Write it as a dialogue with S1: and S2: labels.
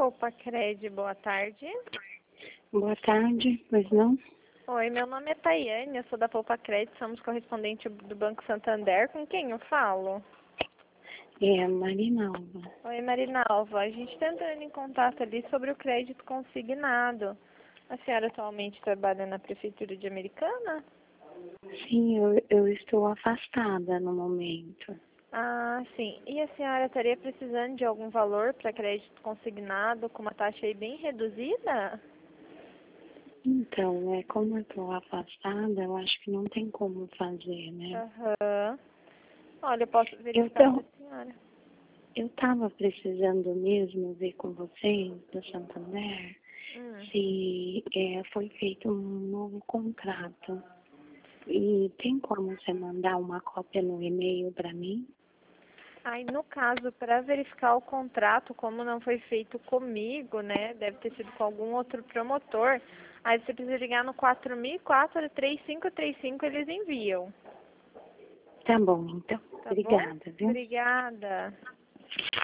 S1: Poupacred, boa tarde.
S2: Boa tarde, pois não?
S1: Oi, meu nome é Tayane, eu sou da Poupacred, somos correspondente do Banco Santander. Com quem eu falo?
S2: É, Marinalva.
S1: Oi, Marinalva. A gente está entrando em contato ali sobre o crédito consignado. A senhora atualmente trabalha na Prefeitura de Americana?
S2: Sim, eu estou afastada no momento.
S1: Ah, sim. E a senhora estaria precisando de algum valor para crédito consignado com uma taxa aí bem reduzida?
S2: Então, como eu estou afastada, eu acho que não tem como fazer, né?
S1: Aham. Olha, eu posso verificar para
S2: Então,
S1: a senhora.
S2: eu estava precisando mesmo ver com vocês, do Santander,
S1: Hum.
S2: se foi feito um novo contrato. E tem como você mandar uma cópia no e-mail para mim?
S1: Aí, no caso, para verificar o contrato, como não foi feito comigo, né, deve ter sido com algum outro promotor, aí você precisa ligar no 4004-3535, eles enviam,
S2: Tá bom, então.
S1: tá bom?
S2: Obrigada, viu?
S1: Obrigada.